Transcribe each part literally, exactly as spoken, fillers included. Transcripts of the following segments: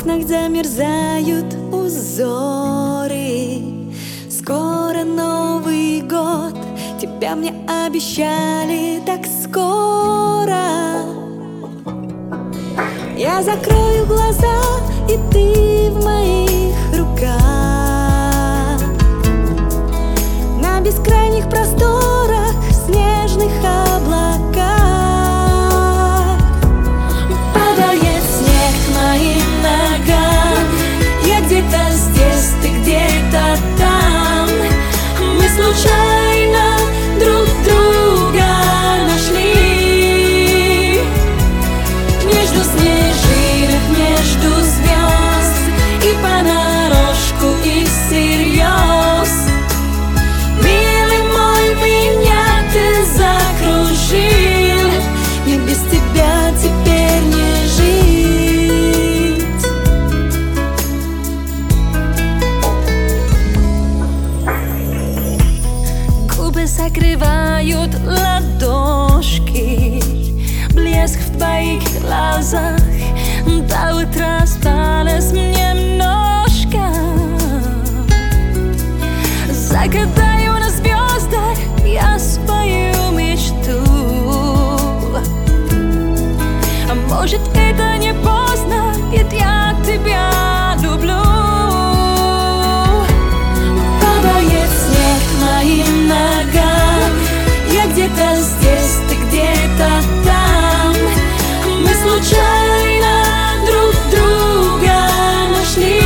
окнах замерзают узоры. Скоро Новый год, тебя мне обещали так скоро. Я закрою глаза, и ты в моих руках. На бескрайних просторах снежных облаках падает снег к моим ногам. Я где-то здесь, ты где-то там. Мы случайно друг друга нашли между снежинок, между звезд, и понарошку, и всерьез. Милый мой, меня ты закружил, мне без тебя теперь не жить. Губы закрывают ладошки, блеск в твоих глазах до утра осталось немножко. Загадаю на звездах я свою мечту. А может, это не поздно, ведь я тебя люблю. Падает снег к моим ногам. Я где-то здесь, ты где-то там. Мы случайно друг друга нашли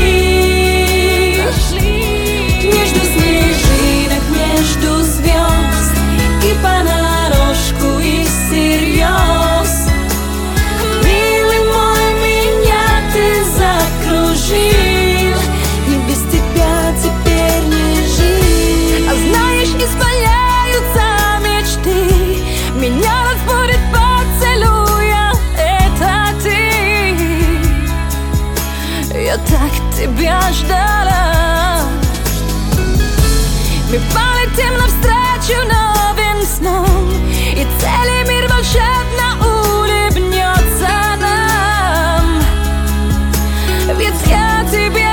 между снежинок, между звезд, и понарошку, и всерьез. Милый мой, меня ты закружил, мне без тебя теперь не жить. А знаешь, исполняются мечты, меня разбудит поцелуя, это ты. Я так тебя ждала. Мы полетим навстречу новым снам, и целый мир волшебно улыбнется нам. Ведь я тебя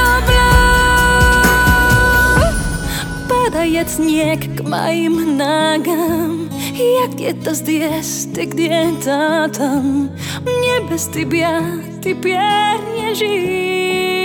люблю. Падает снег к моим ногам. Я где-то здесь, ты где-то там. Мне без тебя теперь не жить.